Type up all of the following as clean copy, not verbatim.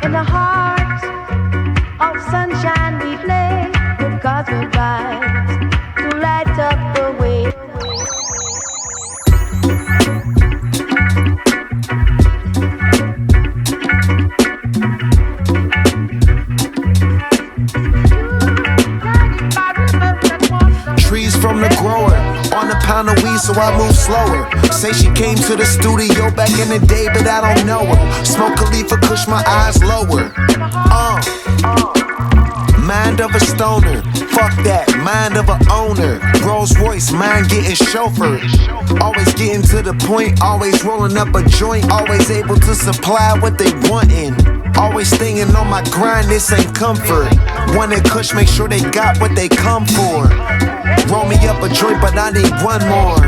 In a heart of sunshine we play with gospel vibes to light up the way. Trees from the grower, on a pound of weed so I move slower. Say she came to the studio back in the day but I don't know her. Smoke a leaf or push my eyes lower. Mind of a stoner, fuck that, mind of a owner. Rolls Royce, mind getting chauffeured. Always getting to the point, always rolling up a joint. Always able to supply what they wantin'. Always staying on my grind, this ain't comfort. Wanted kush, make sure they got what they come for. Roll me up a joint, but I need one more.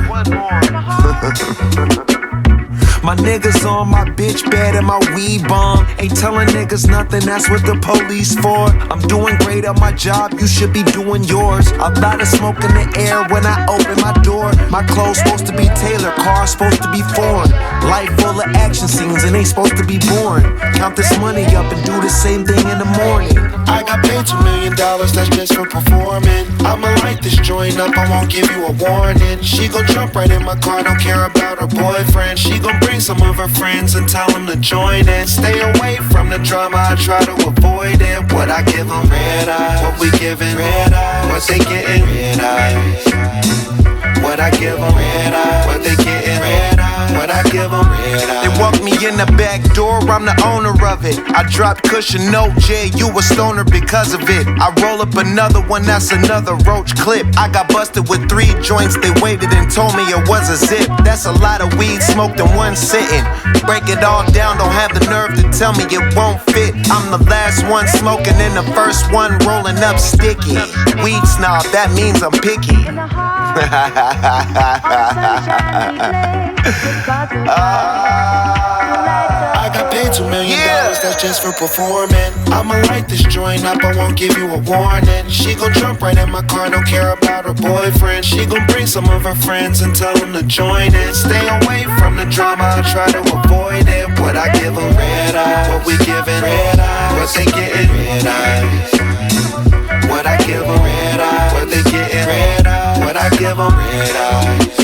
My niggas on my bitch bed and my weed bomb. Ain't telling niggas nothing, that's what the police for. I'm doing great at my job, you should be doing yours. A lot of smoke in the air when I open my door. My clothes supposed to be tailored, cars supposed to be foreign. Life full of action scenes and ain't supposed to be boring. Count this money up and do the same thing in the morning. I got paid $2 million, that's just for performing. I'ma light this joint up, I won't give you a warning. She gon' jump right in my car, don't care about her boyfriend. She gon' bring some of her friends and tell them to join in. Stay away from the drama, I try to avoid it. What I give them, red eyes. What we giving, red eyes. What they getting, red eyes. What I give them, red eyes. What they getting, red eyes. What I give them, red eyes. They walk me in the back door, I'm the owner of it. I dropped cushion, no J, you a stoner because of it. I roll up another one, that's another roach clip. I got busted with 3 joints, they waited and told me it was a zip. That's a lot of weed smoked in one sitting. Break it all down, don't have the nerve to tell me it won't fit. I'm the last one smoking and the first one rolling up sticky. Weed snob, that means I'm picky. In a heart of sunshine we play with gospel vibes to light up. I got paid $2 million, that's just for performing. I'ma light this joint up, I won't give you a warning. She gon' jump right in my car, don't care about her boyfriend. She gon' bring some of her friends and tell them to join in. Stay away from the drama, I try to avoid it. What I give them, red eyes. What we giving, red eyes. What they getting, red eyes. What I give them, red eyes. What they getting, red eyes. What I give them, red eyes.